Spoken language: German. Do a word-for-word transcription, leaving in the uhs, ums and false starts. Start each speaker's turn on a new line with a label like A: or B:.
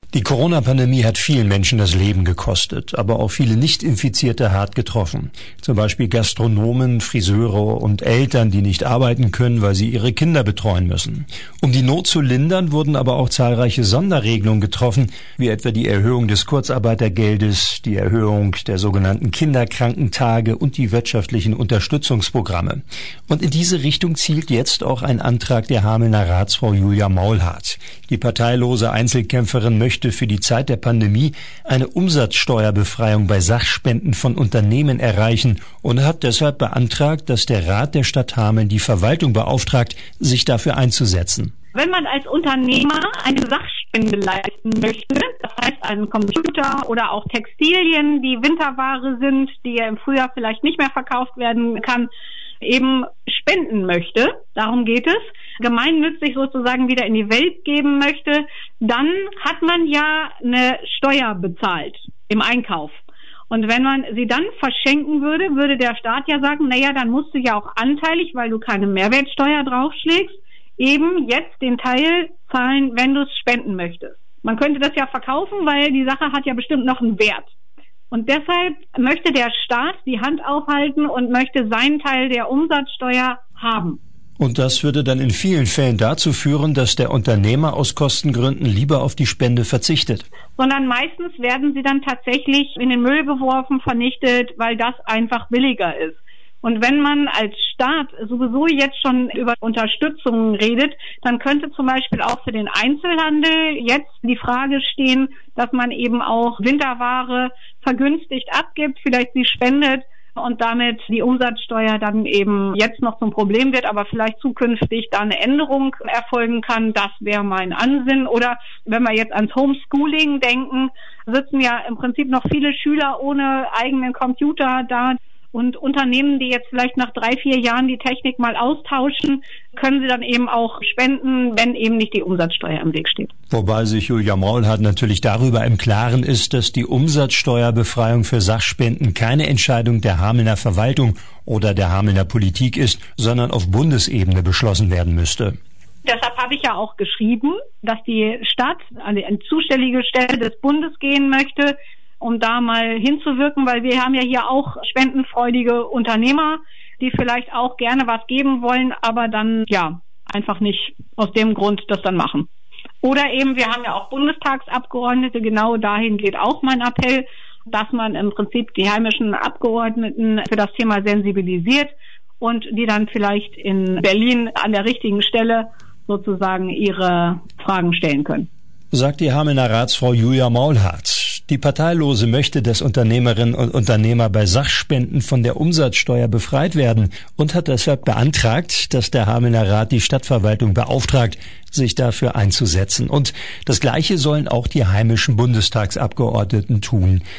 A: Die Corona-Pandemie hat vielen Menschen das Leben gekostet, aber auch viele Nicht-Infizierte hart getroffen. Zum Beispiel Gastronomen, Friseure und Eltern, die nicht arbeiten können, weil sie ihre Kinder betreuen müssen. Um die Not zu lindern, wurden aber auch zahlreiche Sonderregelungen getroffen, wie etwa die Erhöhung des Kurzarbeitergeldes, die Erhöhung der sogenannten Kinderkrankentage und die wirtschaftlichen Unterstützungsprogramme. Und in diese Richtung zielt jetzt auch ein Antrag der Hamelner Ratsfrau Julia Maulhardt. Die parteilose Einzelkämpferin möchte für die Zeit der Pandemie eine Umsatzsteuerbefreiung bei Sachspenden von Unternehmen erreichen und hat deshalb beantragt, dass der Rat der Stadt Hameln die Verwaltung beauftragt, sich dafür einzusetzen.
B: Wenn man als Unternehmer eine Sachspende leisten möchte, das heißt einen Computer oder auch Textilien, die Winterware sind, die ja im Frühjahr vielleicht nicht mehr verkauft werden kann, eben spenden möchte, darum geht es, gemeinnützig sozusagen wieder in die Welt geben möchte, dann hat man ja eine Steuer bezahlt im Einkauf. Und wenn man sie dann verschenken würde, würde der Staat ja sagen, naja, dann musst du ja auch anteilig, weil du keine Mehrwertsteuer draufschlägst, eben jetzt den Teil zahlen, wenn du es spenden möchtest. Man könnte das ja verkaufen, weil die Sache hat ja bestimmt noch einen Wert. Und deshalb möchte der Staat die Hand aufhalten und möchte seinen Teil der Umsatzsteuer haben.
A: Und das würde dann in vielen Fällen dazu führen, dass der Unternehmer aus Kostengründen lieber auf die Spende verzichtet.
B: Sondern meistens werden sie dann tatsächlich in den Müll geworfen, vernichtet, weil das einfach billiger ist. Und wenn man als Staat sowieso jetzt schon über Unterstützung redet, dann könnte zum Beispiel auch für den Einzelhandel jetzt die Frage stehen, dass man eben auch Winterware vergünstigt abgibt, vielleicht sie spendet und damit die Umsatzsteuer dann eben jetzt noch zum Problem wird, aber vielleicht zukünftig da eine Änderung erfolgen kann. Das wäre mein Ansinnen. Oder wenn wir jetzt ans Homeschooling denken, sitzen ja im Prinzip noch viele Schüler ohne eigenen Computer da. Und Unternehmen, die jetzt vielleicht nach drei, vier Jahren die Technik mal austauschen, können sie dann eben auch spenden, wenn eben nicht die Umsatzsteuer im Weg steht.
A: Wobei sich Julia Maulhardt natürlich darüber im Klaren ist, dass die Umsatzsteuerbefreiung für Sachspenden keine Entscheidung der Hamelner Verwaltung oder der Hamelner Politik ist, sondern auf Bundesebene beschlossen werden müsste.
B: Deshalb habe ich ja auch geschrieben, dass die Stadt an die zuständige Stelle des Bundes gehen möchte, um da mal hinzuwirken, weil wir haben ja hier auch spendenfreudige Unternehmer, die vielleicht auch gerne was geben wollen, aber dann ja einfach nicht aus dem Grund das dann machen. Oder eben, wir haben ja auch Bundestagsabgeordnete, genau dahin geht auch mein Appell, dass man im Prinzip die heimischen Abgeordneten für das Thema sensibilisiert und die dann vielleicht in Berlin an der richtigen Stelle sozusagen ihre Fragen stellen können.
A: Sagt die Hamelner Ratsfrau Julia Maulhardt. Die Parteilose möchte, dass Unternehmerinnen und Unternehmer bei Sachspenden von der Umsatzsteuer befreit werden und hat deshalb beantragt, dass der Hamelner Rat die Stadtverwaltung beauftragt, sich dafür einzusetzen. Und das Gleiche sollen auch die heimischen Bundestagsabgeordneten tun.